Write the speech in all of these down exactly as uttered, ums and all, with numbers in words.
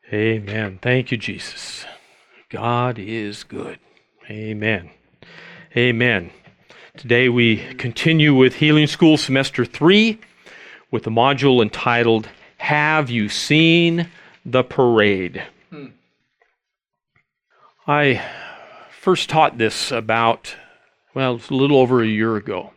Amen. Thank you, Jesus. God is good. Amen. Amen. Today we continue with Healing School Semester three with a module entitled, Have You Seen the Parade? Hmm. I first taught this about, well, it's a little over a year ago.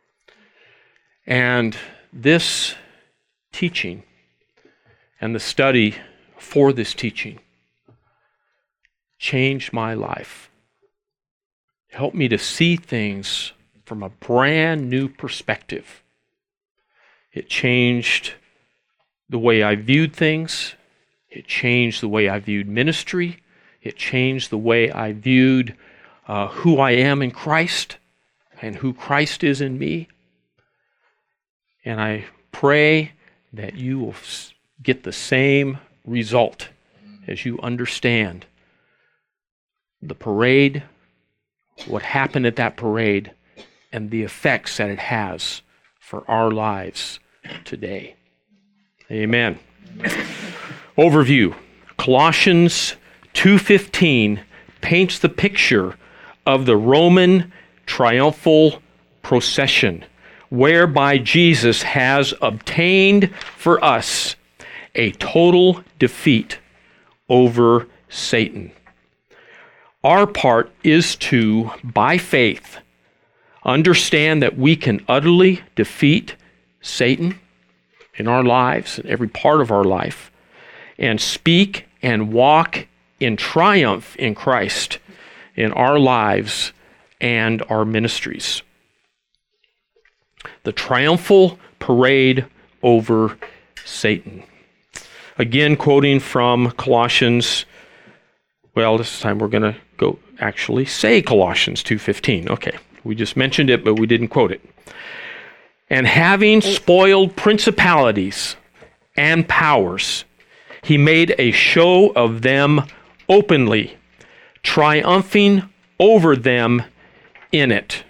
And this teaching and the study for this teaching changed my life. It helped me to see things from a brand new perspective. It changed the way I viewed things. It changed the way I viewed ministry. It changed the way I viewed uh, who I am in Christ and who Christ is in me. And I pray that you will get the same result as you understand the parade, what happened at that parade, and the effects that it has for our lives today. Amen. Overview. Colossians two fifteen paints the picture of the Roman triumphal procession, whereby Jesus has obtained for us a total defeat over Satan. Our part is to, by faith, understand that we can utterly defeat Satan in our lives, in every part of our life, and speak and walk in triumph in Christ in our lives and our ministries. The triumphal parade over Satan. Again, quoting from Colossians, well, this time we're going to go actually say Colossians two fifteen. Okay, we just mentioned it, but we didn't quote it. And having spoiled principalities and powers, he made a show of them openly, triumphing over them in it.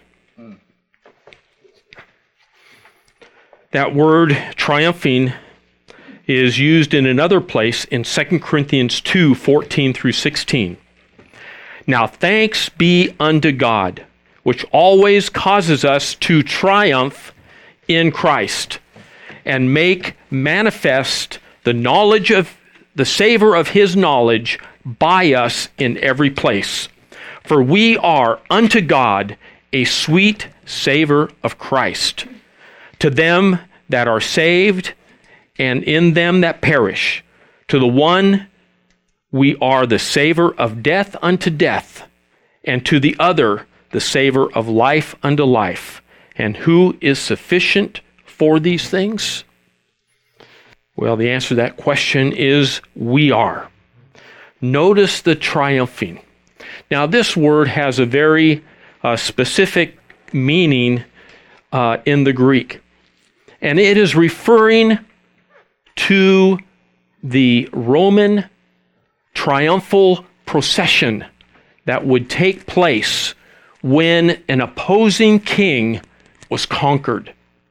That word triumphing is used in another place in Second Corinthians two fourteen through sixteen. Now thanks be unto God, which always causes us to triumph in Christ, and make manifest the knowledge of the savor of his knowledge by us in every place. For we are unto God a sweet savor of Christ, to them that are saved, and in them that perish. To the one we are the savor of death unto death, and to the other the savor of life unto life. And who is sufficient for these things? Well, the answer to that question is we are. Notice the triumphing. Now, this word has a very uh, specific meaning uh, in the Greek, and it is referring to the Roman triumphal procession that would take place when an opposing king was conquered.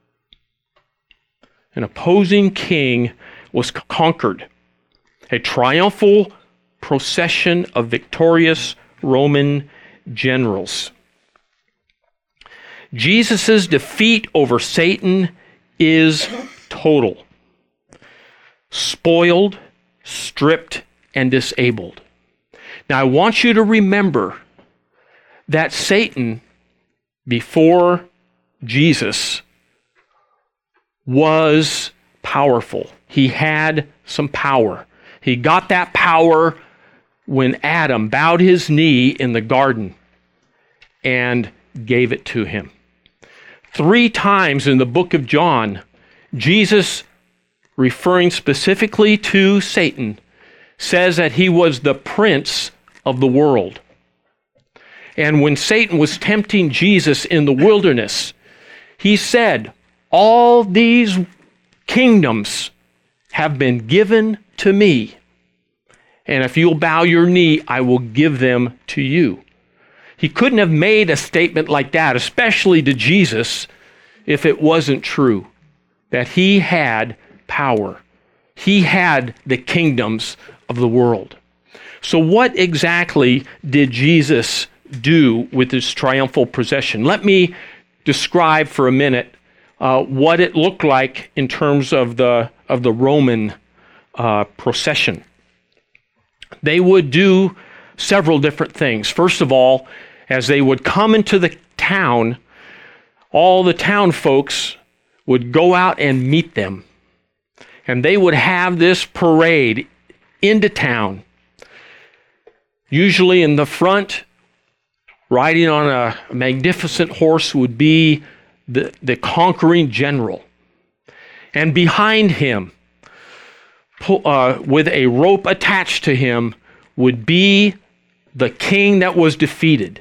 An opposing king was conquered. A triumphal procession of victorious Roman generals. Jesus' defeat over Satan is total. Spoiled, stripped, and disabled. Now, I want you to remember that Satan, before Jesus, was powerful. He had some power. He got that power when Adam bowed his knee in the garden and gave it to him. Three times in the book of John, Jesus, referring specifically to Satan, says that he was the prince of the world. And when Satan was tempting Jesus in the wilderness, he said, all these kingdoms have been given to me, and if you'll bow your knee, I will give them to you. He couldn't have made a statement like that, especially to Jesus, if it wasn't true, that he had power. He had the kingdoms of the world. So what exactly did Jesus do with his triumphal procession? Let me describe for a minute uh, what it looked like in terms of the of the Roman uh, procession. They would do several different things. First of all, as they would come into the town, all the town folks would go out and meet them. And they would have this parade into town. Usually in the front, riding on a magnificent horse, would be the, the conquering general. And behind him, uh, with a rope attached to him, would be the king that was defeated.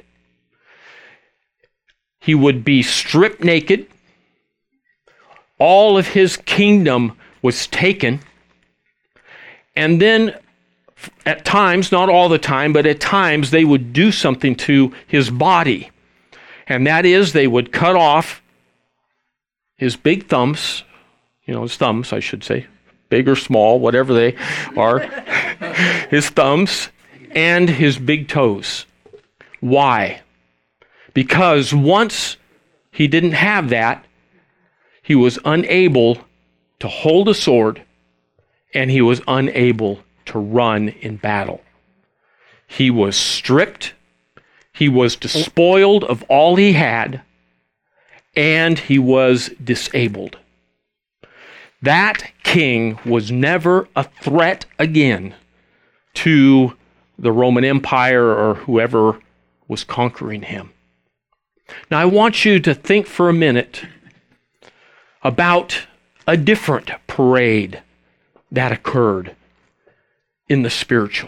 He would be stripped naked. All of his kingdom was taken. And then at times, not all the time, but at times they would do something to his body. And that is, they would cut off his big thumbs, you know, his thumbs, I should say, big or small, whatever they are, his thumbs and his big toes. Why? Because once he didn't have that, he was unable to hold a sword, and he was unable to run in battle. He was stripped, he was despoiled of all he had, and he was disabled. That king was never a threat again to the Roman Empire or whoever was conquering him. Now I want you to think for a minute about a different parade that occurred in the spiritual.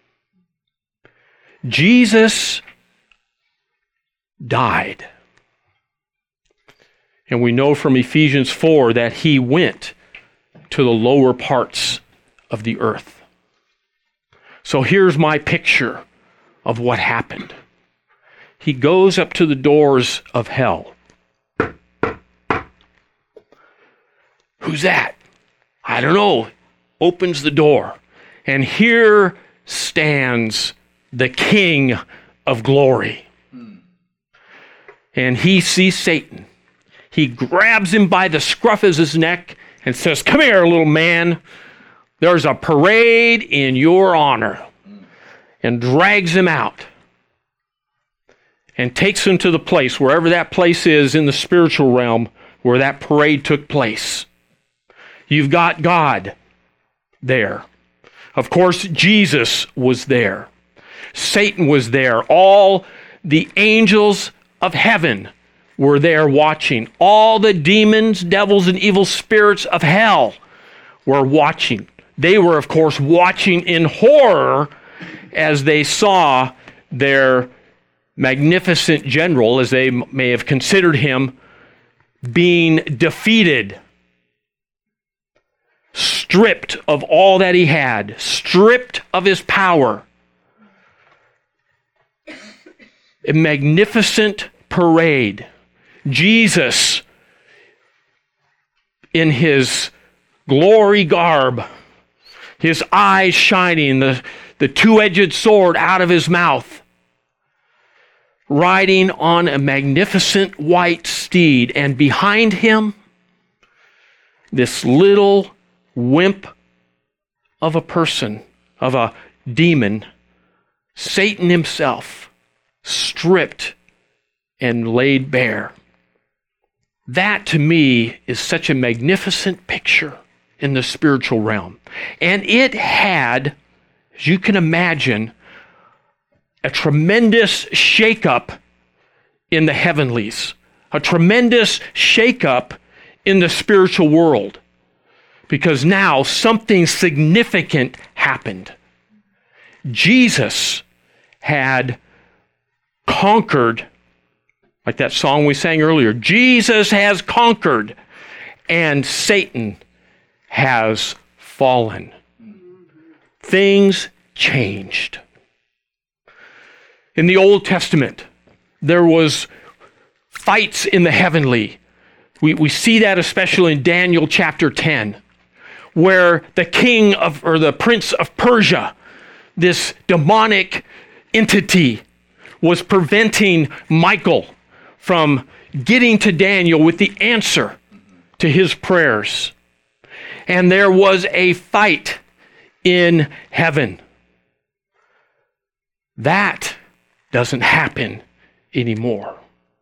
Jesus died. And we know from Ephesians four that he went to the lower parts of the earth. So here's my picture of what happened. He goes up to the doors of hell. Who's that? I don't know. Opens the door. And here stands the King of glory. And he sees Satan. He grabs him by the scruff of his neck and says, "Come here, little man. There's a parade in your honor." And drags him out. And takes him to the place, wherever that place is in the spiritual realm, where that parade took place. You've got God there. Of course, Jesus was there. Satan was there. All the angels of heaven were there watching. All the demons, devils, and evil spirits of hell were watching. They were, of course, watching in horror as they saw their magnificent general, as they may have considered him, being defeated, stripped of all that he had, stripped of his power. A magnificent parade. Jesus, in his glory garb, his eyes shining, the, the two-edged sword out of his mouth, riding on a magnificent white steed, and behind him, this little wimp of a person, of a demon, Satan himself, stripped and laid bare. That to me is such a magnificent picture in the spiritual realm. And it had, as you can imagine, a tremendous shakeup in the heavenlies, a tremendous shakeup in the spiritual world. Because now something significant happened. Jesus had conquered, like that song we sang earlier, Jesus has conquered, and Satan has fallen. Things changed. In the Old Testament, there was fights in the heavenly. We, we see that especially in Daniel chapter ten, where the king of, or the prince of Persia, this demonic entity, was preventing Michael from getting to Daniel with the answer to his prayers. And there was a fight in heaven. That doesn't happen anymore.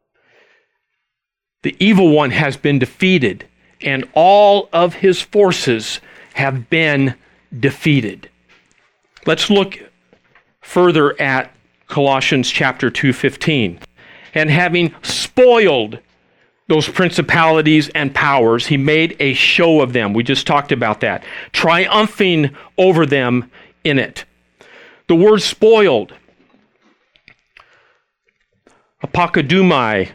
The evil one has been defeated, and all of his forces have been defeated. Let's look further at Colossians chapter two fifteen. And having spoiled those principalities and powers, he made a show of them. We just talked about that. Triumphing over them in it. The word spoiled, apokodumai,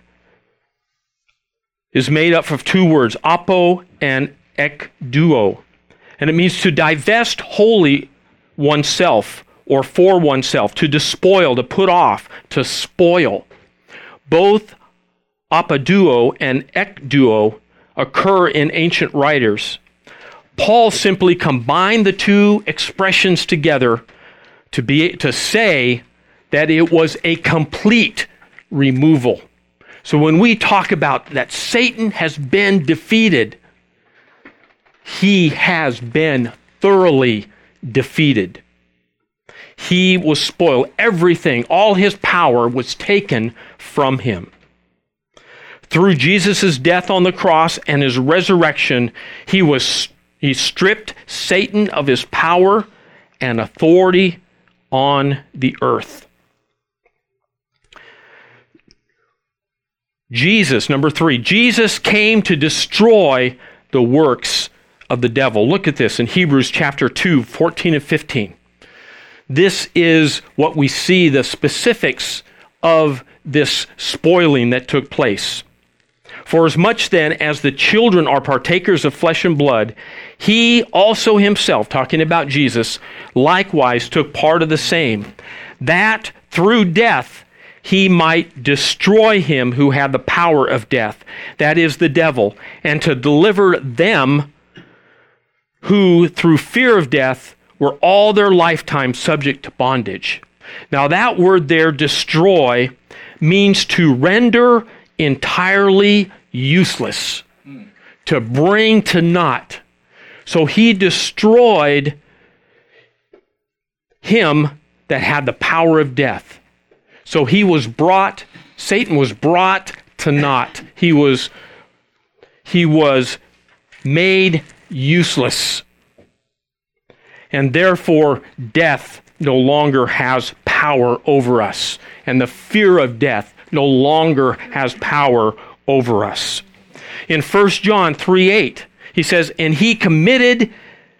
is made up of two words, apo and ekduo. And it means to divest wholly oneself or for oneself, to despoil, to put off, to spoil. Both apoduo and ekduo occur in ancient writers. Paul simply combined the two expressions together to be to say that it was a complete removal. So when we talk about that Satan has been defeated, he has been thoroughly defeated. He was spoiled. Everything, all his power was taken from him. Through Jesus' death on the cross and his resurrection, he was he stripped Satan of his power and authority on the earth. Jesus, number three, Jesus came to destroy the works of the devil. Look at this in Hebrews chapter two, fourteen and fifteen. This is what we see, the specifics of this spoiling that took place. For as much then as the children are partakers of flesh and blood, he also himself, talking about Jesus, likewise took part of the same, that through death he might destroy him who had the power of death, that is the devil, and to deliver them who through fear of death were all their lifetime subject to bondage. Now that word there, destroy, means to render entirely useless, to bring to naught. So he destroyed him that had the power of death. So he was brought, Satan was brought to naught. He was, he was made useless. And therefore, death no longer has power over us. And the fear of death no longer has power over us. In First John three eight, he says, and he committed,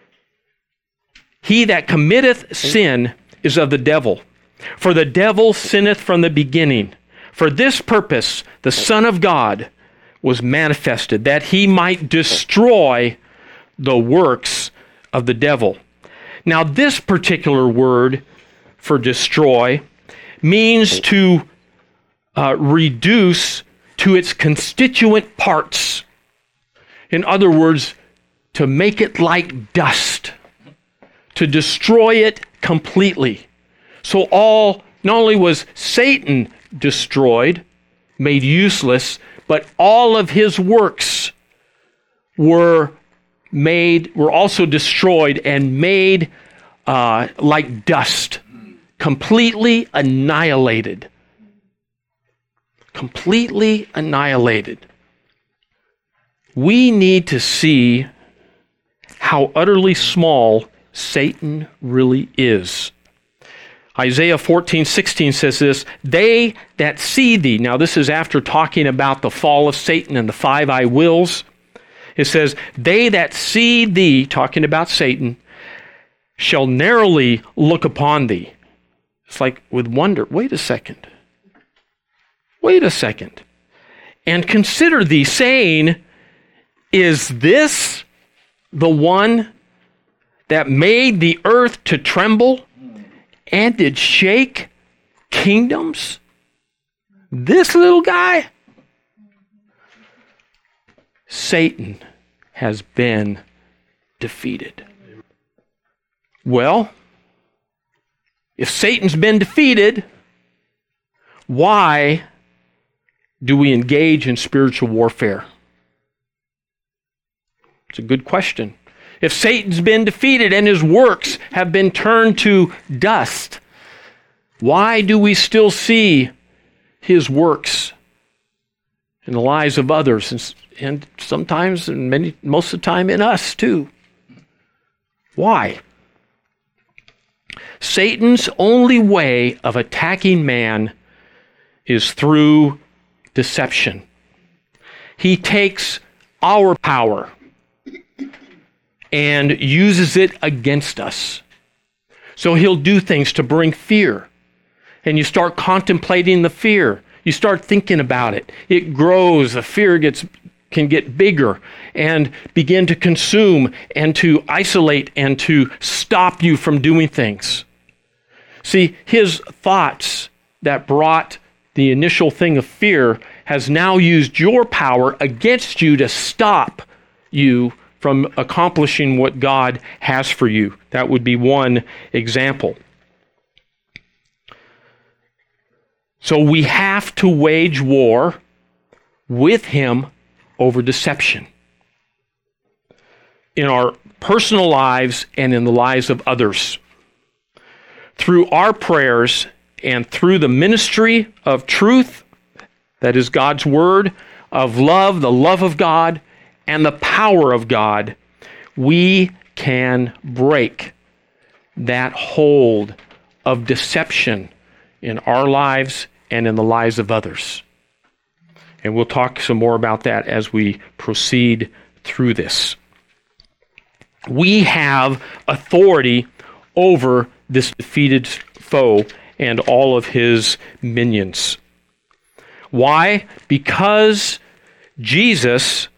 he that committeth sin is of the devil. For the devil sinneth from the beginning. For this purpose the Son of God was manifested, that he might destroy the works of the devil. Now this particular word for destroy means to uh, reduce to its constituent parts. In other words, to make it like dust, to destroy it completely. So all, not only was Satan destroyed, made useless, but all of his works were made, were also destroyed and made uh, like dust, completely annihilated. Completely annihilated. We need to see how utterly small Satan really is. Isaiah fourteen sixteen says this, they that see thee, now this is after talking about the fall of Satan and the five I wills. It says, they that see thee, talking about Satan, shall narrowly look upon thee. It's like with wonder, wait a second. Wait a second. And consider thee, saying, is this the one that made the earth to tremble and did shake kingdoms? This little guy? Satan has been defeated. Well, if Satan's been defeated, why do we engage in spiritual warfare? It's a good question. If Satan's been defeated and his works have been turned to dust, why do we still see his works in the lives of others, and, and sometimes, and many, most of the time, in us too? Why? Satan's only way of attacking man is through deception. He takes our power and uses it against us. So he'll do things to bring fear. And you start contemplating the fear. You start thinking about it. It grows. The fear gets can get bigger and begin to consume and to isolate and to stop you from doing things. See, his thoughts that brought the initial thing of fear has now used your power against you to stop you from accomplishing what God has for you. That would be one example. So we have to wage war with him over deception in our personal lives and in the lives of others. Through our prayers and through the ministry of truth, that is God's word, of love, the love of God, and the power of God, we can break that hold of deception in our lives and in the lives of others. And we'll talk some more about that as we proceed through this. We have authority over this defeated foe and all of his minions. Why? Because Jesus,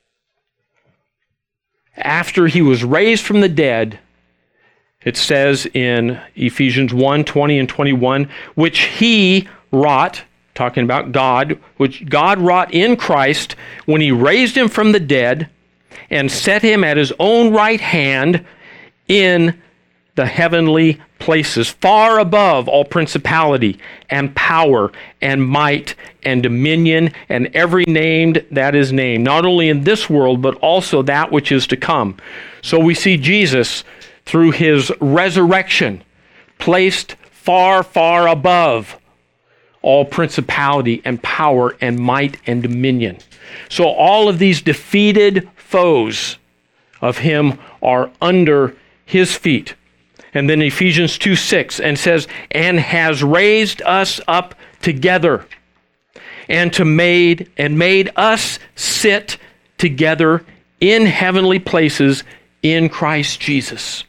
after he was raised from the dead, it says in Ephesians one, twenty and twenty-one, which he wrought, talking about God, which God wrought in Christ when he raised him from the dead and set him at his own right hand in the heavenly places, far above all principality and power and might and dominion and every named that is named, not only in this world, but also that which is to come. So we see Jesus, through his resurrection, placed far, far above all principality and power and might and dominion. So all of these defeated foes of him are under his feet. And then Ephesians two six and says, and has raised us up together and to made and made us sit together in heavenly places in Christ Jesus.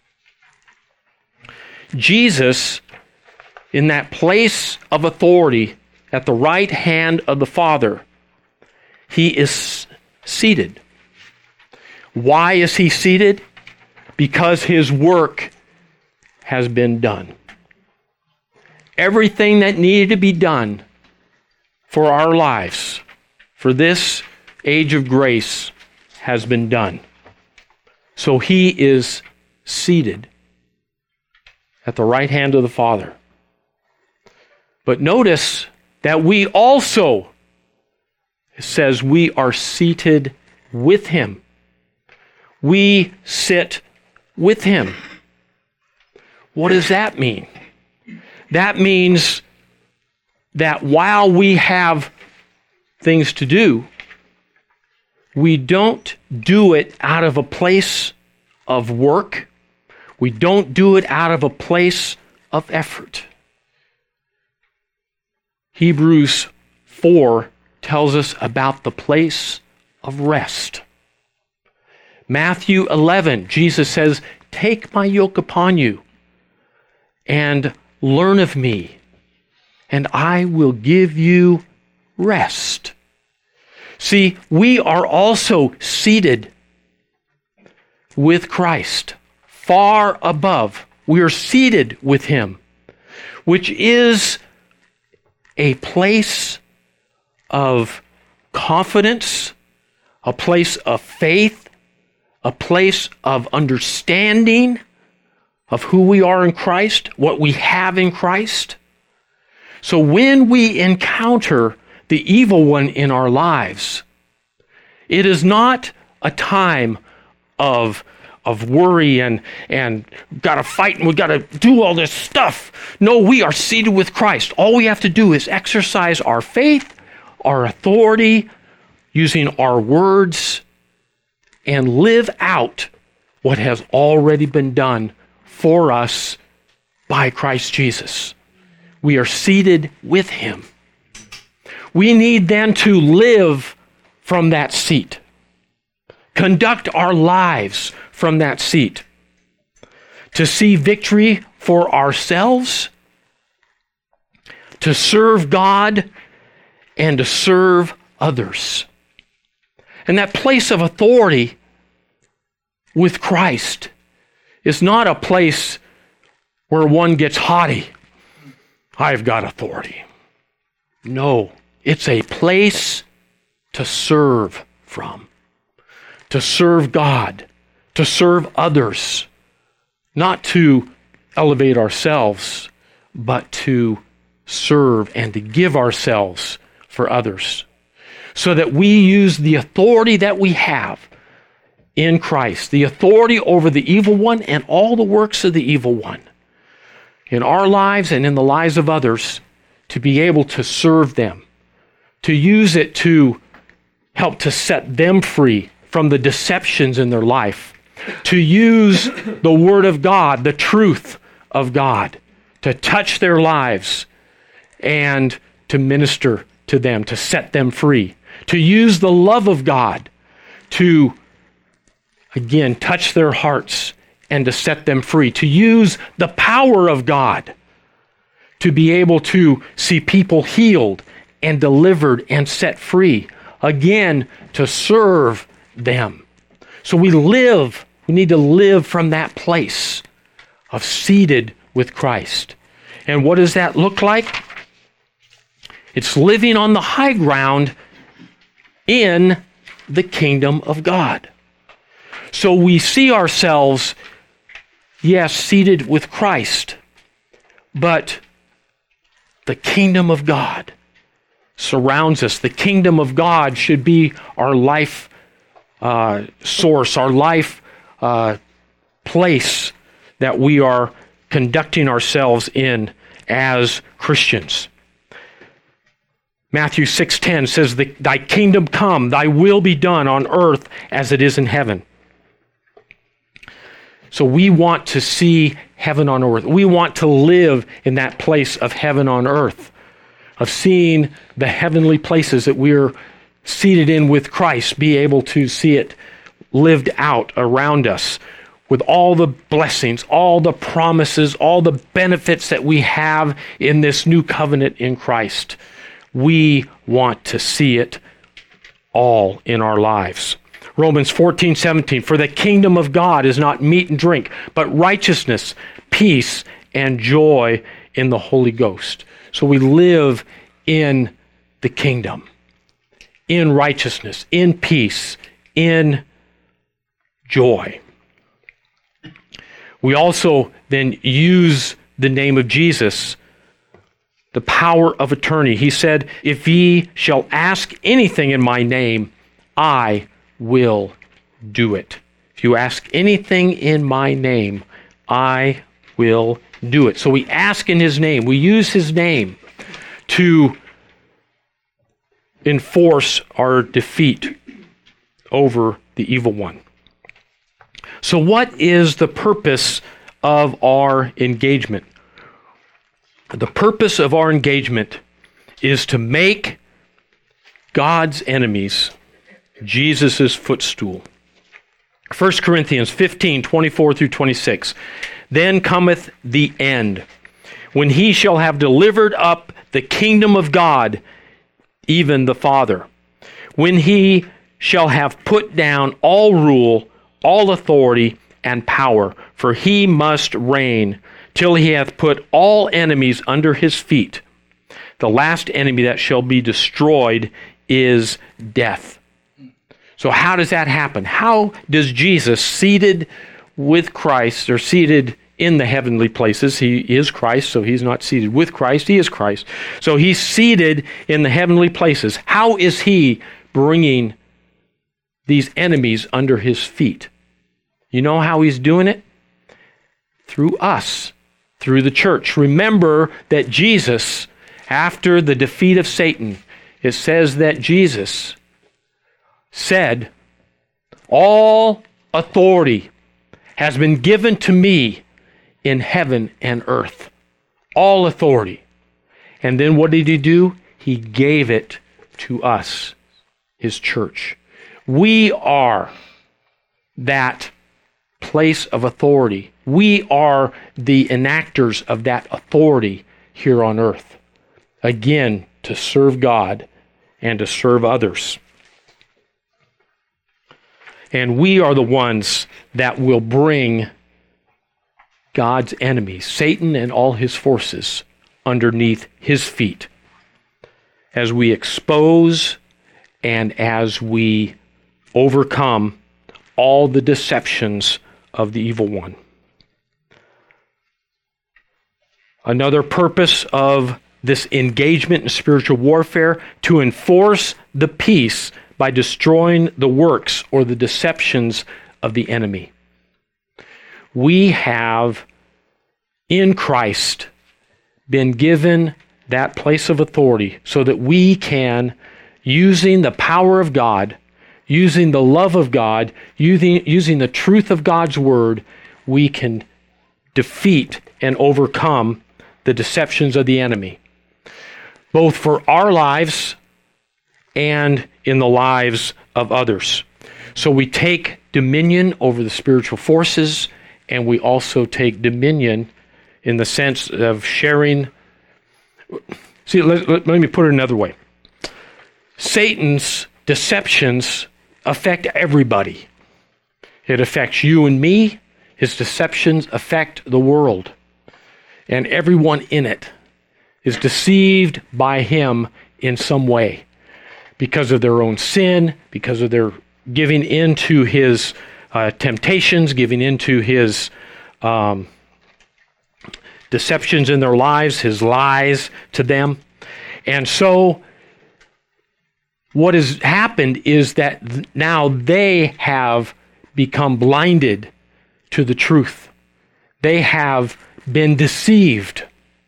Jesus, in that place of authority at the right hand of the Father, he is seated. Why is he seated? Because his work has been done. Everything that needed to be done for our lives, for this age of grace, has been done. So he is seated at the right hand of the Father. But notice that we also, it says we are seated with him. We sit with him. What does that mean? That means that while we have things to do, we don't do it out of a place of work. We don't do it out of a place of effort. Hebrews four tells us about the place of rest. Matthew eleven, Jesus says, take my yoke upon you and learn of me, and I will give you rest. See, we are also seated with Christ, far above. We are seated with him, which is a place of confidence, a place of faith, a place of understanding of who we are in Christ, what we have in Christ. So when we encounter the evil one in our lives, it is not a time of, of worry and, and got to fight and we got to do all this stuff. No, we are seated with Christ. All we have to do is exercise our faith, our authority, using our words, and live out what has already been done for us by Christ Jesus. We are seated with him. We need then to live from that seat. Conduct our lives from that seat. To see victory for ourselves, to serve God, and to serve others. And that place of authority with Christ is not a place where one gets haughty. I've got authority. No, it's a place to serve from, to serve God, to serve others, not to elevate ourselves, but to serve and to give ourselves for others, so that we use the authority that we have in Christ, the authority over the evil one and all the works of the evil one in our lives and in the lives of others, to be able to serve them, to use it to help to set them free from the deceptions in their life, to use the Word of God, the truth of God, to touch their lives and to minister to them, to set them free, to use the love of God to, again, touch their hearts and to set them free, to use the power of God to be able to see people healed and delivered and set free, again, to serve them. So we live, we need to live from that place of seated with Christ. And what does that look like? It's living on the high ground in the kingdom of God. So we see ourselves, yes, seated with Christ, but the kingdom of God surrounds us. The kingdom of God should be our life uh, source, our life uh, place that we are conducting ourselves in as Christians. Matthew six ten says, "Thy kingdom come, thy will be done on earth as it is in heaven." So we want to see heaven on earth. We want to live in that place of heaven on earth, of seeing the heavenly places that we're seated in with Christ, be able to see it lived out around us with all the blessings, all the promises, all the benefits that we have in this new covenant in Christ. We want to see it all in our lives. Romans fourteen seventeen, "For the kingdom of God is not meat and drink, but righteousness, peace, and joy in the Holy Ghost." So we live in the kingdom, in righteousness, in peace, in joy. We also then use the name of Jesus, the power of attorney. He said, "If ye shall ask anything in my name, I will do it." If you ask anything in my name, I will do it. So we ask in his name. We use his name to enforce our defeat over the evil one. So what is the purpose of our engagement? The purpose of our engagement is to make God's enemies Jesus' footstool. First Corinthians fifteen, twenty-four through twenty-six. "Then cometh the end, when he shall have delivered up the kingdom of God, even the Father, when he shall have put down all rule, all authority, and power, for he must reign till he hath put all enemies under his feet. The last enemy that shall be destroyed is death." So how does that happen? How does Jesus, seated with Christ, or seated in the heavenly places, he is Christ, so he's not seated with Christ, he is Christ. So he's seated in the heavenly places. How is he bringing these enemies under his feet? You know how he's doing it? Through us, through the church. Remember that Jesus, after the defeat of Satan, it says that Jesus said, all authority has been given to me in heaven and earth. All authority. And then what did he do? He gave it to us, his church. We are that place of authority. We are the enactors of that authority here on earth. Again, to serve God and to serve others. And we are the ones that will bring God's enemies, Satan and all his forces, underneath his feet as we expose and as we overcome all the deceptions of the evil one. Another purpose of this engagement in spiritual warfare, to enforce the peace by destroying the works or the deceptions of the enemy. We have, in Christ, been given that place of authority so that we can, using the power of God, using the love of God, using, using the truth of God's word, we can defeat and overcome the deceptions of the enemy, both for our lives and in the lives of others. So we take dominion over the spiritual forces, and we also take dominion in the sense of sharing. See, let, let, let me put it another way. Satan's deceptions affect everybody. It affects you and me. His deceptions affect the world. And everyone in it is deceived by him in some way because of their own sin, because of their giving into his uh, temptations, giving into his um, deceptions in their lives, his lies to them. And so what has happened is that th- now they have become blinded to the truth. They have been deceived.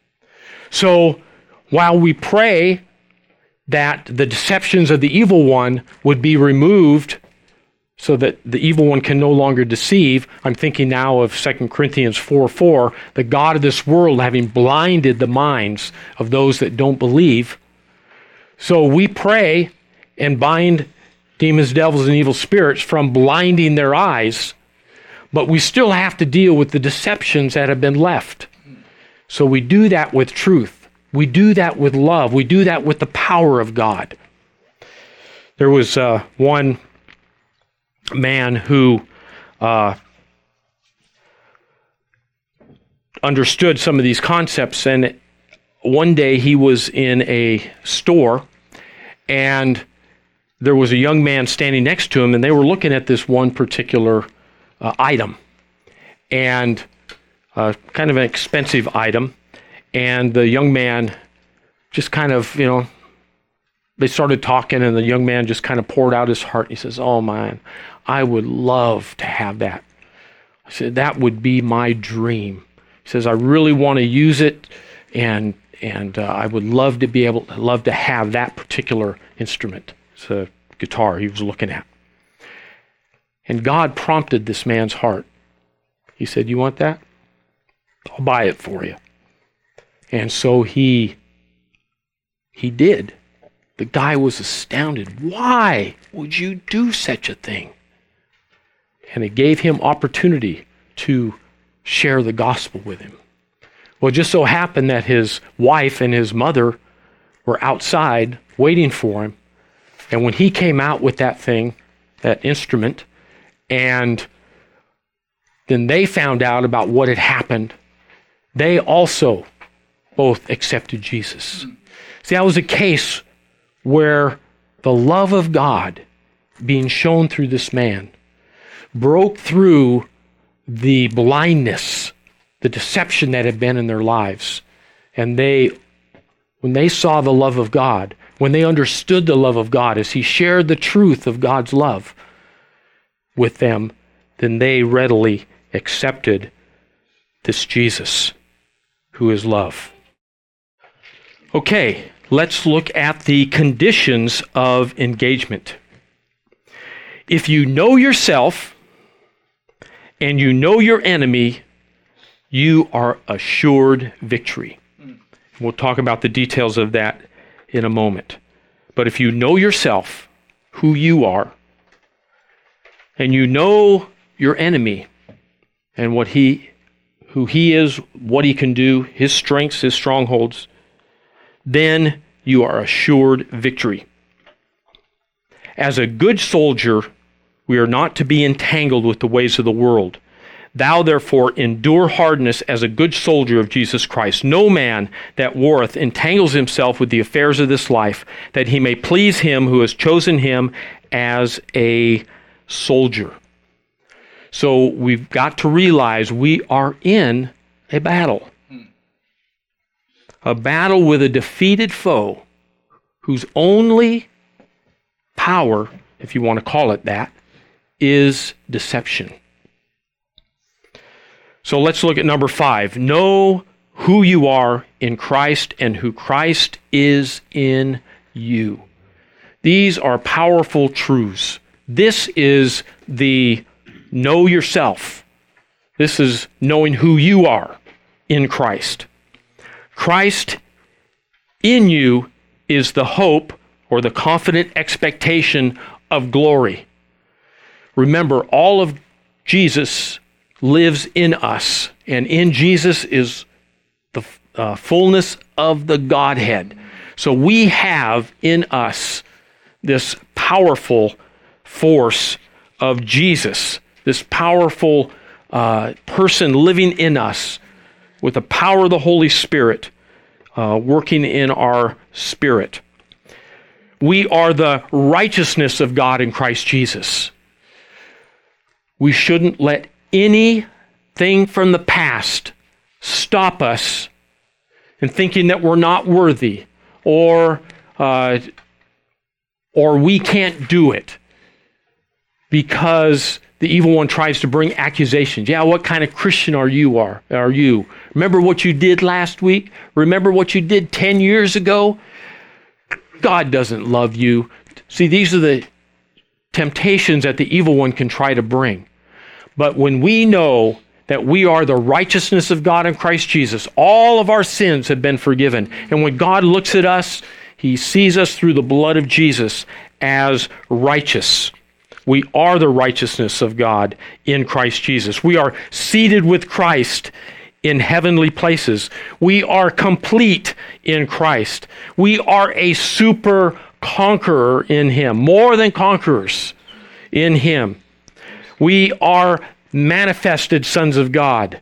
So while we pray that the deceptions of the evil one would be removed so that the evil one can no longer deceive, I'm thinking now of Second Corinthians four four, the God of this world having blinded the minds of those that don't believe. So we pray and bind demons, devils, and evil spirits from blinding their eyes, but we still have to deal with the deceptions that have been left. So we do that with truth. We do that with love. We do that with the power of God. There was uh, one man who uh, understood some of these concepts, and one day he was in a store, and there was a young man standing next to him, and they were looking at this one particular uh, item, and uh, kind of an expensive item. And the young man just kind of, you know, they started talking, and the young man just kind of poured out his heart. He says, "Oh man, I would love to have that." I said, "That would be my dream." He says, "I really want to use it, and and uh, I would love to be able, love to have that particular instrument." It's a guitar he was looking at. And God prompted this man's heart. He said, "You want that? I'll buy it for you." And so he he did. The guy was astounded. Why would you do such a thing? And it gave him opportunity to share the gospel with him. Well, it just so happened that his wife and his mother were outside waiting for him. And when he came out with that thing, that instrument, and then they found out about what had happened, they also both accepted Jesus. See, that was a case where the love of God being shown through this man broke through the blindness, the deception that had been in their lives. And they, when they saw the love of God, when they understood the love of God as he shared the truth of God's love with them, then they readily accepted this Jesus who is love. Okay, let's look at the conditions of engagement. If you know yourself and you know your enemy, you are assured victory. We'll talk about the details of that in a moment. But if you know yourself, who you are, and you know your enemy and what he, who he is, what he can do, his strengths, his strongholds, then you are assured victory. As a good soldier, we are not to be entangled with the ways of the world. Thou therefore endure hardness as a good soldier of Jesus Christ. No man that warreth entangles himself with the affairs of this life, that he may please him who has chosen him as a soldier. So we've got to realize we are in a battle. A battle with a defeated foe whose only power, if you want to call it that, is deception. So let's look at number five. Know who you are in Christ and who Christ is in you. These are powerful truths. This is the know yourself. This is knowing who you are in Christ. Christ in you is the hope or the confident expectation of glory. Remember, all of Jesus lives in us, and in Jesus is the uh, fullness of the Godhead. So we have in us this powerful force of Jesus, this powerful uh, person living in us with the power of the Holy Spirit uh, working in our spirit. We are the righteousness of God in Christ Jesus. We shouldn't let anything from the past stop us in thinking that we're not worthy or uh, or we can't do it, because the evil one tries to bring accusations. Yeah, what kind of Christian are you? Are are you? Remember what you did last week? Remember what you did ten years ago? God doesn't love you. See, these are the temptations that the evil one can try to bring. But when we know that we are the righteousness of God in Christ Jesus, all of our sins have been forgiven. And when God looks at us, he sees us through the blood of Jesus as righteous. We are the righteousness of God in Christ Jesus. We are seated with Christ in heavenly places. We are complete in Christ. We are a super conqueror in him, more than conquerors in him. We are manifested sons of God.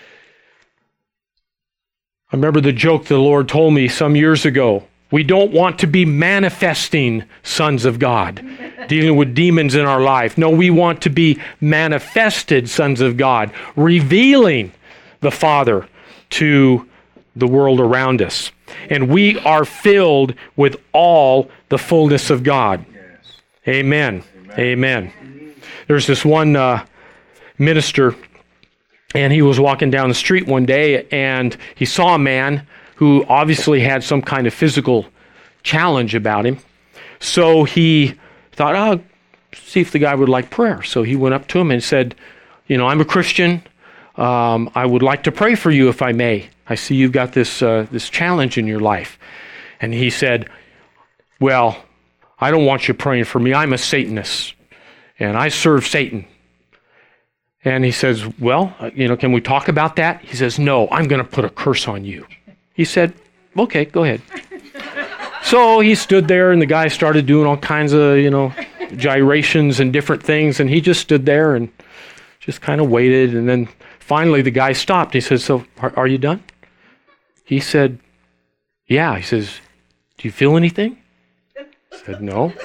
I remember the joke the Lord told me some years ago. We don't want to be manifesting sons of God, dealing with demons in our life. No, we want to be manifested sons of God, revealing the Father to the world around us. And we are filled with all the fullness of God. Yes. Amen. Amen. Amen. There's this one uh, minister, and he was walking down the street one day, and he saw a man who obviously had some kind of physical challenge about him. So he thought, oh, see if the guy would like prayer. So he went up to him and said, you know, I'm a Christian. Um, I would like to pray for you if I may. I see you've got this uh, this challenge in your life. And he said, well, I don't want you praying for me. I'm a Satanist, and I serve Satan. And he says, well, you know, can we talk about that? He says, no, I'm going to put a curse on you. He said, okay, go ahead. So he stood there, and the guy started doing all kinds of, you know, gyrations and different things, and he just stood there and just kind of waited, and then finally the guy stopped. He says, so are, are you done? He said, yeah. He says, do you feel anything? I said, no.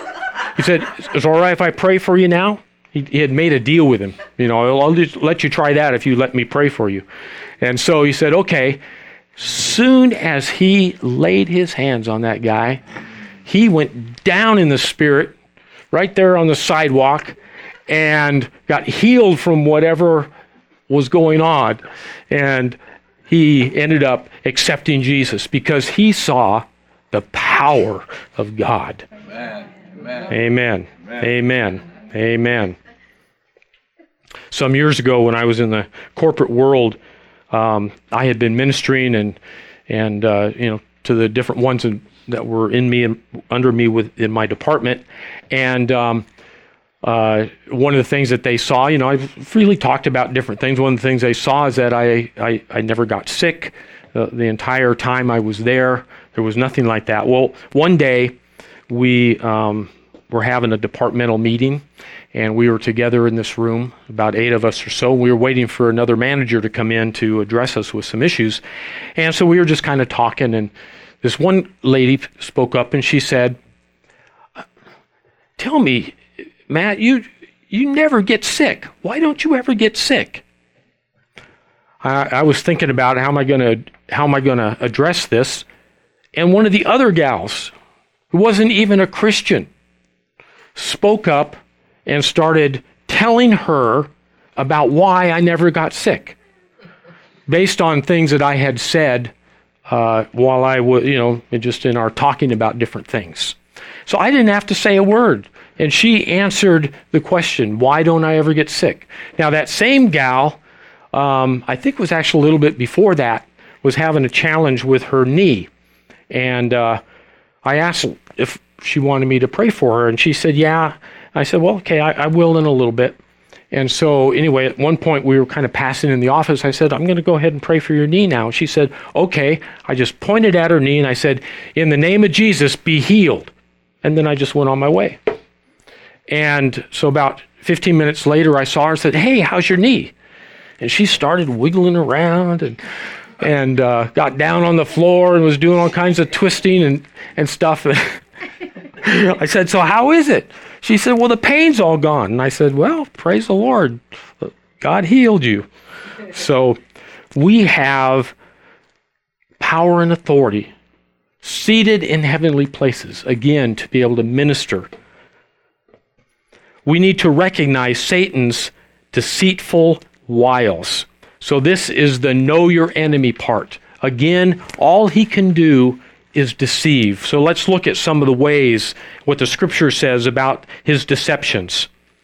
He said, "Is it all right if I pray for you now?" He, he had made a deal with him. You know, I'll just let you try that if you let me pray for you. And so he said, okay. Soon as he laid his hands on that guy, he went down in the spirit right there on the sidewalk and got healed from whatever was going on. And he ended up accepting Jesus because he saw the power of God. Amen. Amen. Amen. Amen. Amen. Amen. Some years ago when I was in the corporate world, um, I had been ministering and and uh, you know to the different ones in, that were in me and under me with in my department, and um, uh, one of the things that they saw, you know, I've freely talked about different things. One of the things they saw is that I I, I never got sick uh, the entire time I was there. There was nothing like that. Well, one day we um, were having a departmental meeting, and we were together in this room, about eight of us or so. We were waiting for another manager to come in to address us with some issues. And so we were just kind of talking, and this one lady spoke up and she said, "Tell me, Matt, you you never get sick. Why don't you ever get sick?" I, I was thinking about how am I gonna how am I gonna address this? And one of the other gals, who wasn't even a Christian, spoke up and started telling her about why I never got sick, based on things that I had said uh, while I was, you know, just in our talking about different things. So I didn't have to say a word, and she answered the question, why don't I ever get sick? Now that same gal, um, I think it was actually a little bit before that, was having a challenge with her knee, and uh, I asked if she wanted me to pray for her, and she said, yeah. I said, well, okay, I, I will in a little bit. And so anyway, at one point we were kind of passing in the office. I said, I'm going to go ahead and pray for your knee now. She said, okay. I just pointed at her knee and I said, in the name of Jesus, be healed. And then I just went on my way. And so about fifteen minutes later, I saw her and said, hey, how's your knee? And she started wiggling around and and uh, got down on the floor and was doing all kinds of twisting and, and stuff. I said, so how is it? She said, well, the pain's all gone. And I said, well, praise the Lord. God healed you. So we have power and authority seated in heavenly places, again, to be able to minister. We need to recognize Satan's deceitful wiles. So this is the know your enemy part. Again, all he can do is deceive. So let's look at some of the ways, what the scripture says about his deceptions.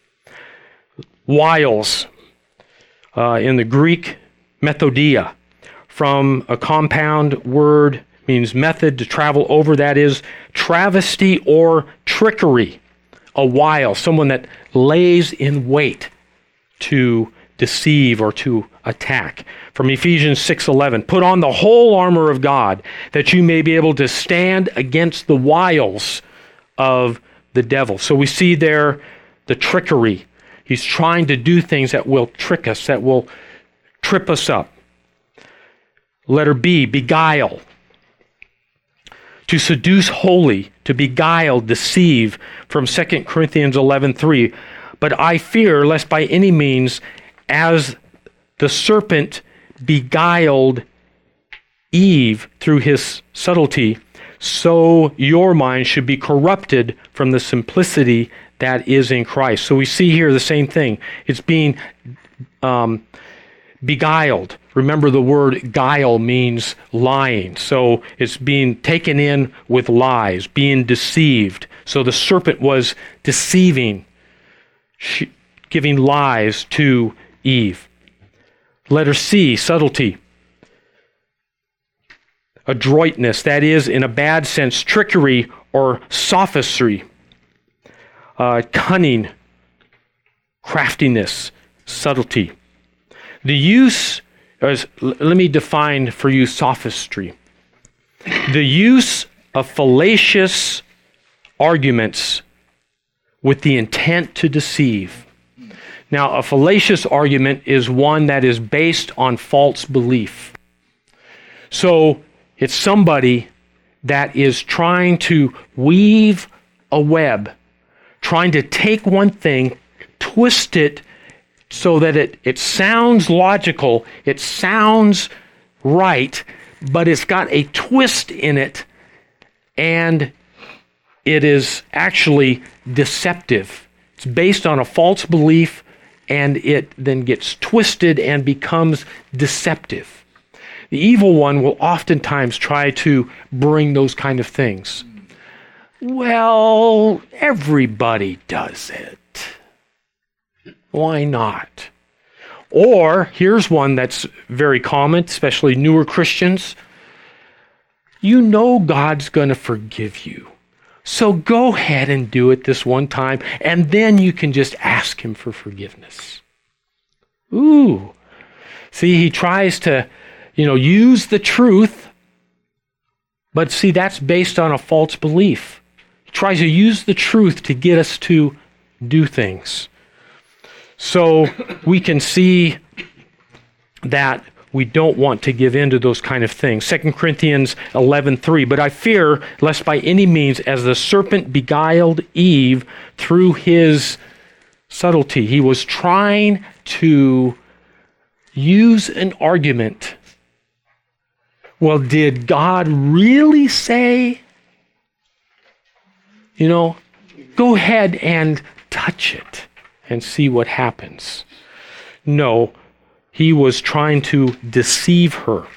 Wiles, uh, in the Greek, methodia, from a compound word, means method, to travel over, that is travesty or trickery. A wile, someone that lays in wait to deceive or to attack. From Ephesians six eleven, put on the whole armor of God that you may be able to stand against the wiles of the devil. So we see there the trickery. He's trying to do things that will trick us, that will trip us up. Letter B, beguile. To seduce wholly, to beguile, deceive, from Second Corinthians eleven three. But I fear lest by any means, as the serpent beguiled Eve through his subtlety, so your mind should be corrupted from the simplicity that is in Christ. So we see here the same thing. It's being um, beguiled. Remember, the word guile means lying. So it's being taken in with lies, being deceived. So the serpent was deceiving, giving lies to Eve. Letter C, subtlety. Adroitness, that is, in a bad sense, trickery or sophistry. Uh, cunning, craftiness, subtlety. The use, as, let me define for you sophistry. The use of fallacious arguments with the intent to deceive. Now, a fallacious argument is one that is based on false belief. So it's somebody that is trying to weave a web, trying to take one thing, twist it so that it, it sounds logical, it sounds right, but it's got a twist in it, and it is actually deceptive. It's based on a false belief, and it then gets twisted and becomes deceptive. The evil one will oftentimes try to bring those kind of things. Well, everybody does it. Why not? Or, here's one that's very common, especially newer Christians. You know God's going to forgive you. So go ahead and do it this one time, and then you can just ask him for forgiveness. Ooh. See, he tries to, you know, use the truth, but see, that's based on a false belief. He tries to use the truth to get us to do things. So we can see that we don't want to give in to those kind of things. Second Corinthians eleven three, but I fear lest by any means as the serpent beguiled Eve through his subtlety. He was trying to use an argument. Well, did God really say, you know, go ahead and touch it and see what happens? No, he was trying to deceive her.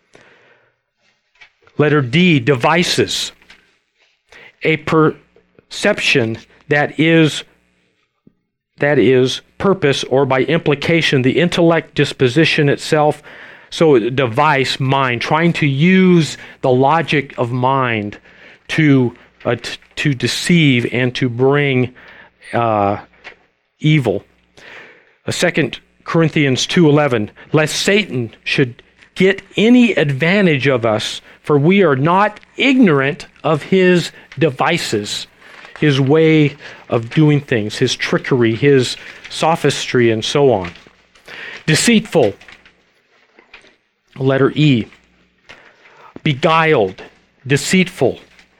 Letter D, devices. A perception that is that is purpose, or by implication, the intellect disposition itself. So device, mind, trying to use the logic of mind to uh, t- to deceive and to bring uh, evil. A Second Corinthians two eleven, lest Satan should get any advantage of us, for we are not ignorant of his devices, his way of doing things, his trickery, his sophistry, and so on. Deceitful, letter E. Beguiled, deceitful,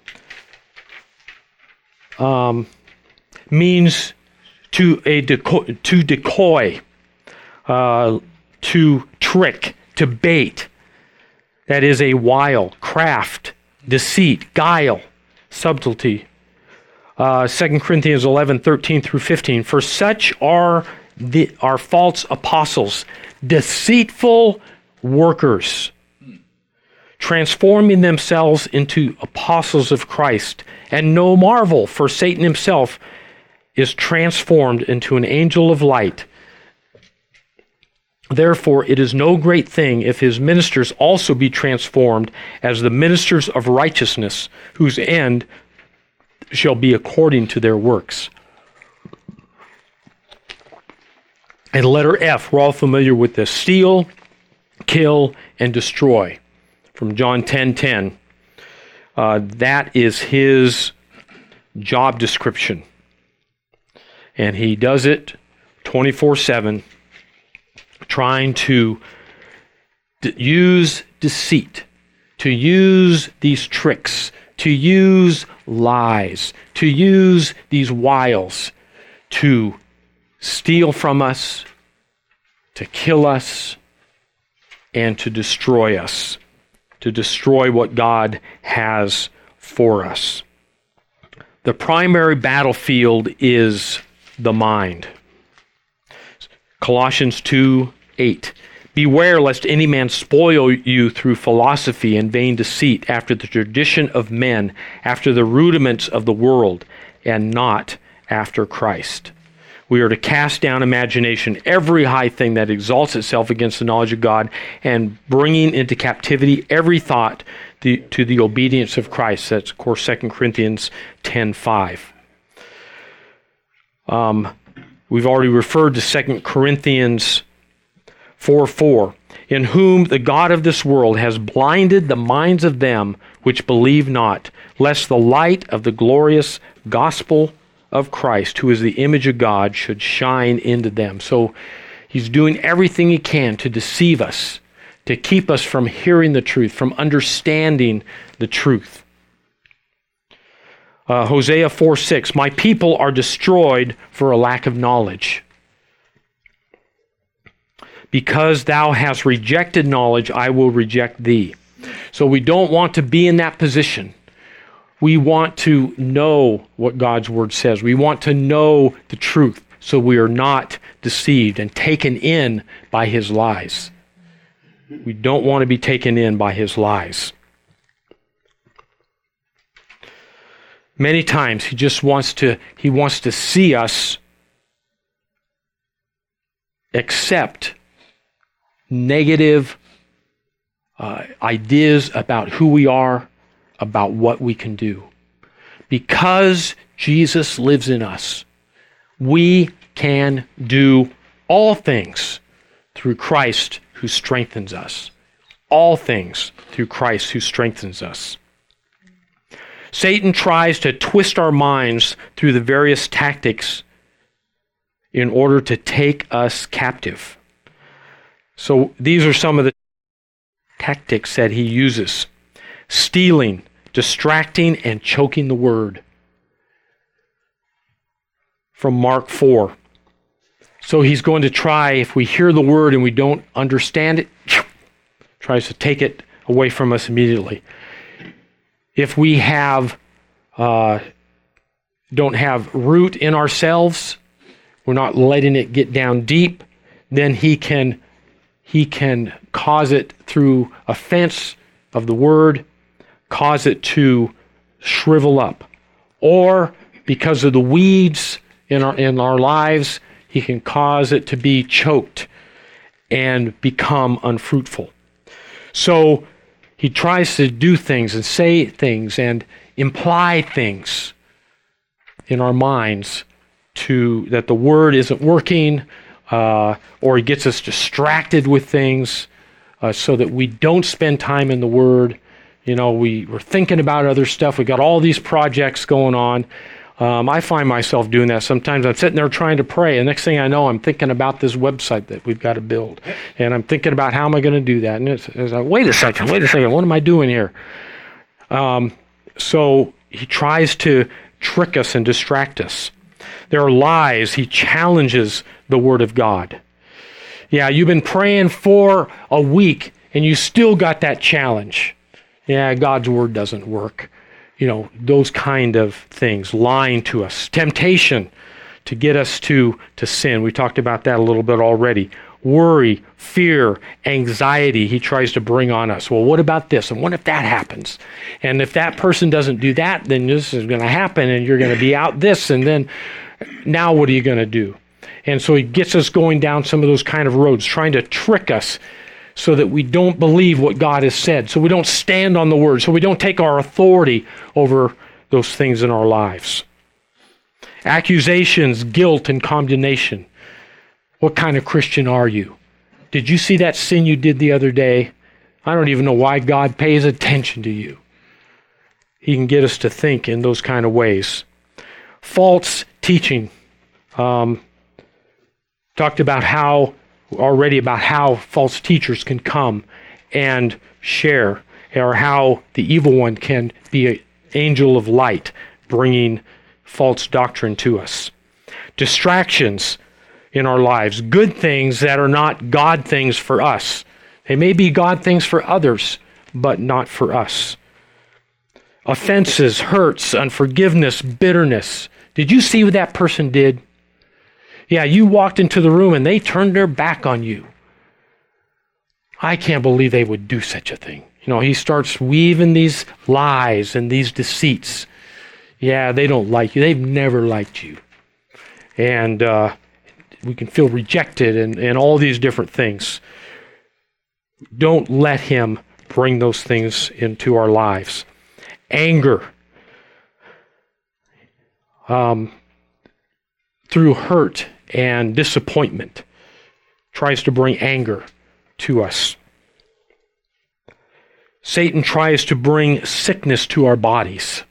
um, means to a deco- to decoy, uh, to trick, to bait. That is a wile, craft, deceit, guile, subtlety. Uh, Second Corinthians eleven thirteen through fifteen. For such are the are false apostles, deceitful workers, transforming themselves into apostles of Christ. And no marvel, for Satan himself is transformed into an angel of light. Therefore, it is no great thing if his ministers also be transformed as the ministers of righteousness, whose end shall be according to their works. And letter F, we're all familiar with this. Steal, kill, and destroy. From John ten ten. Uh, that is his job description. And he does it twenty-four seven, trying to d- use deceit, to use these tricks, to use lies, to use these wiles, to steal from us, to kill us, and to destroy us, to destroy what God has for us. The primary battlefield is the mind. Colossians two eight. Beware lest any man spoil you through philosophy and vain deceit, after the tradition of men, after the rudiments of the world, and not after Christ. We are to cast down imagination, every high thing that exalts itself against the knowledge of God, and bringing into captivity every thought to, to the obedience of Christ. That's, of course, Second Corinthians ten five. Um, we've already referred to Second Corinthians four four, in whom the God of this world has blinded the minds of them which believe not, lest the light of the glorious gospel of Christ, who is the image of God, should shine into them. So he's doing everything he can to deceive us, to keep us from hearing the truth, from understanding the truth. Uh, Hosea four six, my people are destroyed for a lack of knowledge. Because thou hast rejected knowledge, I will reject thee. So we don't want to be in that position. We want to know what God's word says. We want to know the truth so we are not deceived and taken in by his lies. We don't want to be taken in by his lies. Many times he just wants to he wants to see us accept negative uh, ideas about who we are, about what we can do. Because Jesus lives in us, we can do all things through Christ who strengthens us. All things through Christ who strengthens us. Satan tries to twist our minds through the various tactics in order to take us captive. So these are some of the tactics that he uses. Stealing, distracting, and choking the word. From Mark four. So he's going to try, if we hear the word and we don't understand it, tries to take it away from us immediately. If we have uh, don't have root in ourselves, we're not letting it get down deep, then he can he can cause it through offense of the word, cause it to shrivel up. Or because of the weeds in our in our lives, he can cause it to be choked and become unfruitful. So he tries to do things and say things and imply things in our minds to that the word isn't working, uh, or he gets us distracted with things uh, so that we don't spend time in the word. You know, we, we're thinking about other stuff. We got all these projects going on. Um, I find myself doing that. Sometimes I'm sitting there trying to pray, and next thing I know, I'm thinking about this website that we've got to build. And I'm thinking about how am I going to do that? And it's, it's like, wait a second, wait a second, what am I doing here? Um, so he tries to trick us and distract us. There are lies. He challenges the Word of God. Yeah, you've been praying for a week, and you still got that challenge. Yeah, God's Word doesn't work. You know, those kind of things, lying to us. Temptation to get us to, to sin. We talked about that a little bit already. Worry, fear, anxiety he tries to bring on us. Well, what about this? And what if that happens? And if that person doesn't do that, then this is going to happen and you're going to be out this. And then now what are you going to do? And so he gets us going down some of those kind of roads, trying to trick us so that we don't believe what God has said, so we don't stand on the word, so we don't take our authority over those things in our lives. Accusations, guilt, and condemnation. What kind of Christian are you? Did you see that sin you did the other day? I don't even know why God pays attention to you. He can get us to think in those kind of ways. False teaching. Um, talked about how already about how false teachers can come and share, or how the evil one can be an angel of light bringing false doctrine to us. Distractions in our lives, good things that are not God things for us. They may be God things for others, but not for us. Offenses, hurts, unforgiveness, bitterness. Did you see what that person did? Yeah, you walked into the room and they turned their back on you. I can't believe they would do such a thing. You know, he starts weaving these lies and these deceits. Yeah, they don't like you. They've never liked you. And uh, we can feel rejected and, and all these different things. Don't let him bring those things into our lives. Anger. Um, through hurt and disappointment, tries to bring anger to us. Satan tries to bring sickness to our bodies.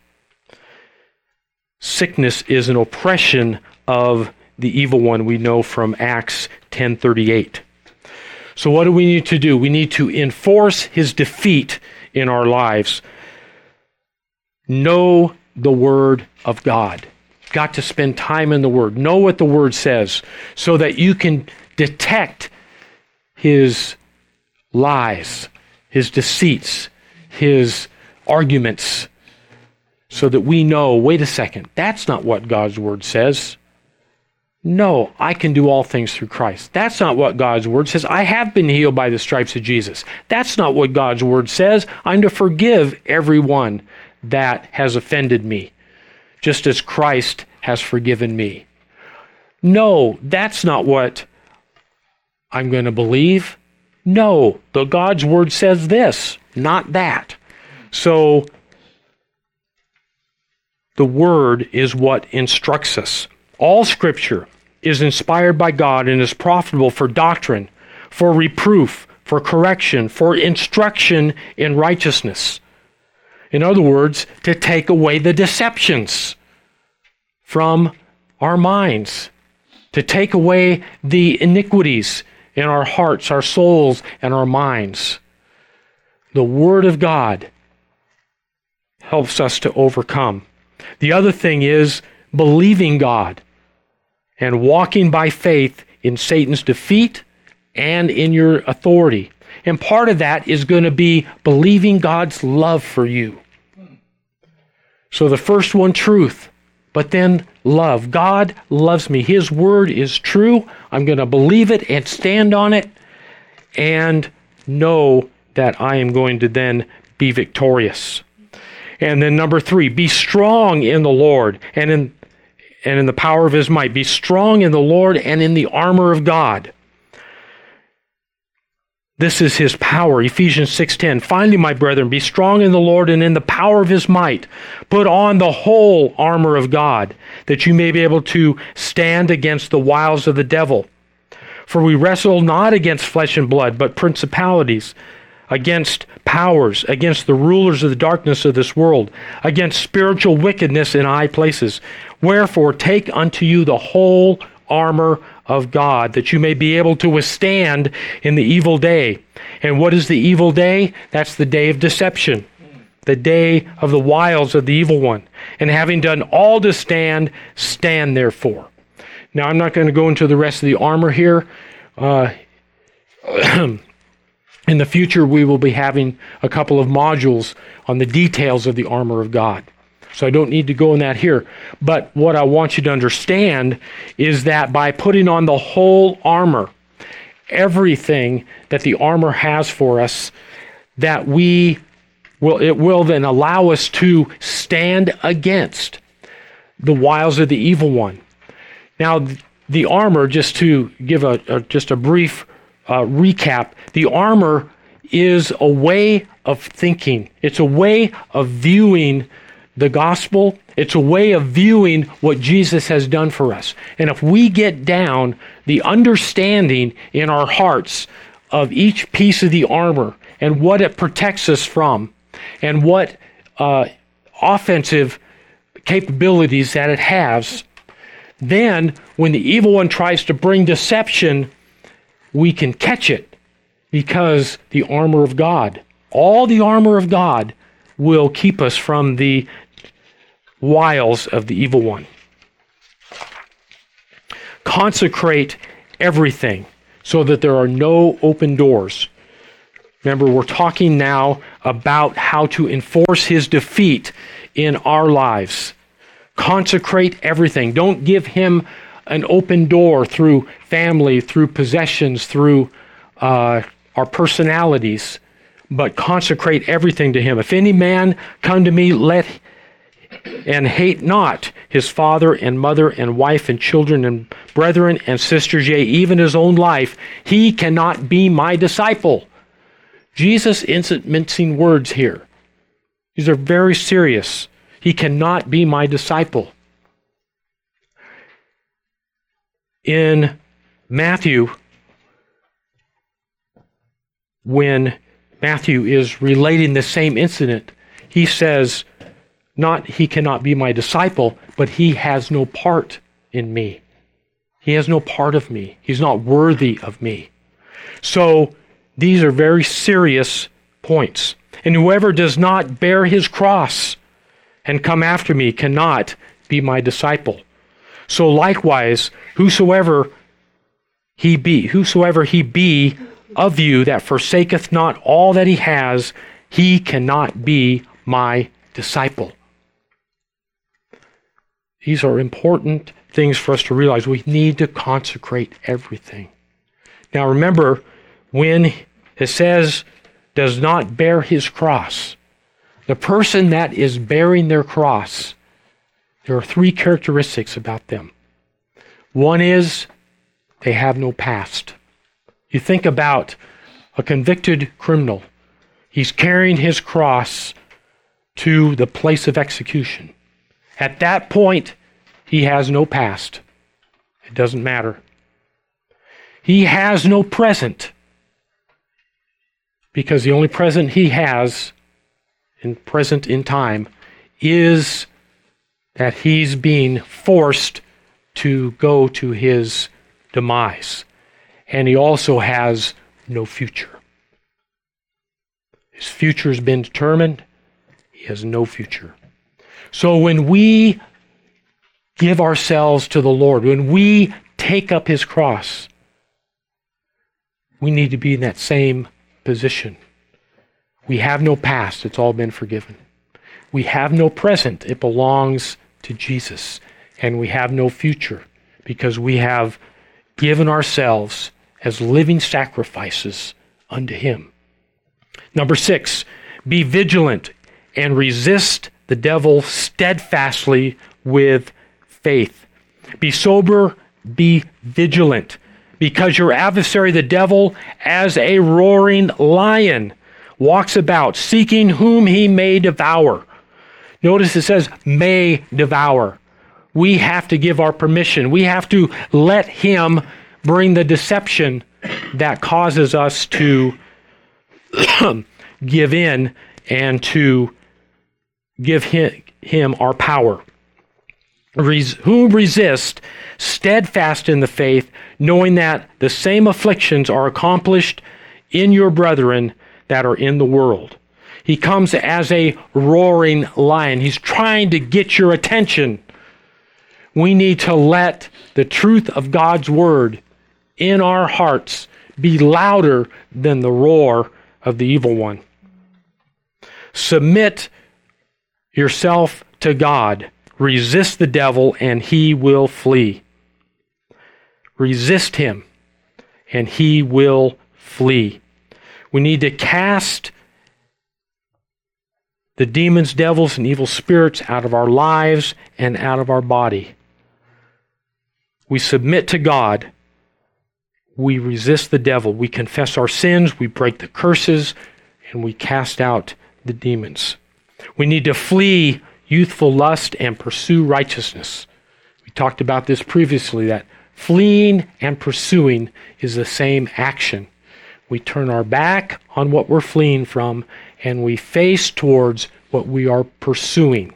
Sickness is an oppression of the evil one, we know from Acts ten thirty-eight. So what do we need to do? We need to enforce his defeat in our lives. Know the Word of God. Got to spend time in the Word. Know what the Word says so that you can detect his lies, his deceits, his arguments, so that we know, wait a second, that's not what God's Word says. No, I can do all things through Christ. That's not what God's Word says. I have been healed by the stripes of Jesus. That's not what God's Word says. I'm to forgive everyone that has offended me, just as Christ has forgiven me. No, that's not what I'm going to believe. No, the God's Word says this, not that. So, the Word is what instructs us. All Scripture is inspired by God and is profitable for doctrine, for reproof, for correction, for instruction in righteousness. In other words, to take away the deceptions from our minds, to take away the iniquities in our hearts, our souls, and our minds. The Word of God helps us to overcome. The other thing is believing God and walking by faith in Satan's defeat and in your authority. And part of that is going to be believing God's love for you. So the first one, truth, but then love. God loves me. His Word is true. I'm going to believe it and stand on it and know that I am going to then be victorious. And then number three, be strong in the Lord and in and in the power of his might. Be strong in the Lord and in the armor of God. This is his power. Ephesians six ten. Finally, my brethren, be strong in the Lord and in the power of his might. Put on the whole armor of God, that you may be able to stand against the wiles of the devil. For we wrestle not against flesh and blood, but principalities, against powers, against the rulers of the darkness of this world, against spiritual wickedness in high places. Wherefore, take unto you the whole armor of God, that you may be able to withstand in the evil day. And what is the evil day? That's the day of deception, the day of the wiles of the evil one. And having done all to stand, stand therefore. Now, I'm not going to go into the rest of the armor here. Uh, in the future, we will be having a couple of modules on the details of the armor of God. So I don't need to go in that here. But what I want you to understand is that by putting on the whole armor, everything that the armor has for us, that we will, it will then allow us to stand against the wiles of the evil one. Now, the armor, just to give a, a just a brief uh, recap, the armor is a way of thinking. It's a way of viewing the gospel. It's a way of viewing what Jesus has done for us. And if we get down the understanding in our hearts of each piece of the armor and what it protects us from and what uh, offensive capabilities that it has, then when the evil one tries to bring deception, we can catch it because the armor of God, all the armor of God, will keep us from the wiles of the evil one. Consecrate everything so that there are no open doors. Remember, we're talking now about how to enforce his defeat in our lives. Consecrate everything. Don't give him an open door through family, through possessions, through uh, our personalities, but consecrate everything to him. If any man come to me, let and hate not his father and mother and wife and children and brethren and sisters, yea, even his own life, he cannot be my disciple. Jesus isn't mincing words here. These are very serious. He cannot be my disciple. In Matthew, when Matthew is relating the same incident, he says, not he cannot be my disciple, but he has no part in me. He has no part of me. He's not worthy of me. So these are very serious points. And whoever does not bear his cross and come after me cannot be my disciple. So likewise, whosoever he be, whosoever he be of you that forsaketh not all that he has, he cannot be my disciple. These are important things for us to realize. We need to consecrate everything. Now remember, when it says, does not bear his cross, the person that is bearing their cross, there are three characteristics about them. One is they have no past. You think about a convicted criminal. He's carrying his cross to the place of execution. At that point, he has no past. It doesn't matter. He has no present, because the only present he has, in present in time, is that he's being forced to go to his demise. And he also has no future. His future has been determined. He has no future. So when we give ourselves to the Lord, when we take up his cross, we need to be in that same position. We have no past. It's all been forgiven. We have no present. It belongs to Jesus. And we have no future because we have given ourselves as living sacrifices unto him. Number six, be vigilant and resist the devil steadfastly with faith. Be sober, be vigilant, because your adversary, the devil, as a roaring lion, walks about seeking whom he may devour. Notice it says may devour. We have to give our permission. We have to let him bring the deception that causes us to give in and to give him, him our power. Res- who resist steadfast in the faith, knowing that the same afflictions are accomplished in your brethren that are in the world. He comes as a roaring lion. He's trying to get your attention. We need to let the truth of God's word in our hearts be louder than the roar of the evil one. Submit yourself to God. Resist the devil and he will flee. Resist him and he will flee. We need to cast the demons, devils, and evil spirits out of our lives and out of our body. We submit to God. We resist the devil. We confess our sins. We break the curses. And we cast out the demons. We need to flee youthful lust and pursue righteousness. We talked about this previously, that fleeing and pursuing is the same action. We turn our back on what we're fleeing from and we face towards what we are pursuing.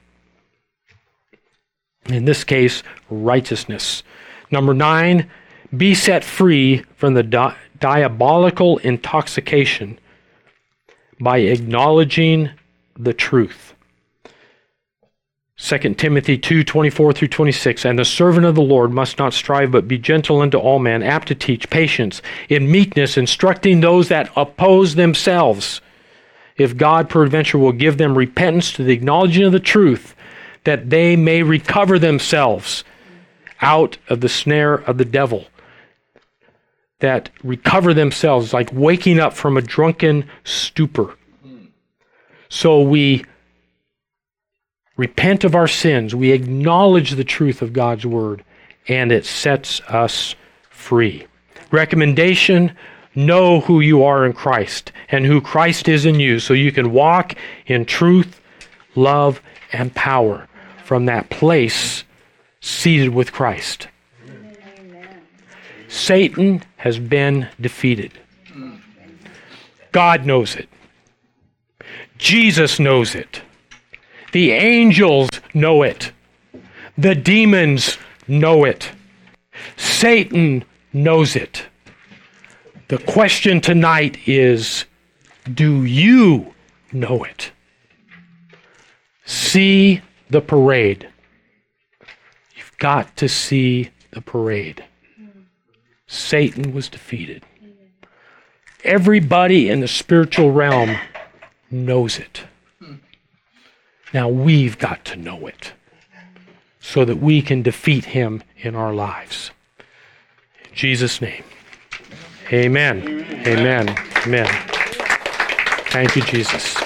In this case, righteousness. Number nine, be set free from the di- diabolical intoxication by acknowledging the truth. Second Timothy two, twenty-four through twenty-six, and the servant of the Lord must not strive, but be gentle unto all men, apt to teach, patience, in meekness, instructing those that oppose themselves, if God peradventure will give them repentance to the acknowledging of the truth, that they may recover themselves out of the snare of the devil. That recover themselves, like waking up from a drunken stupor. So we repent of our sins, we acknowledge the truth of God's word, and it sets us free. Recommendation, know who you are in Christ and who Christ is in you, so you can walk in truth, love, and power from that place seated with Christ. Amen. Satan has been defeated. God knows it. Jesus knows it. The angels know it. The demons know it. Satan knows it. The question tonight is, do you know it? See the parade. You've got to see the parade. Satan was defeated. Everybody in the spiritual realm knows it. Now we've got to know it so that we can defeat him in our lives. In Jesus' name. Amen. Amen. Amen. Thank you, Jesus.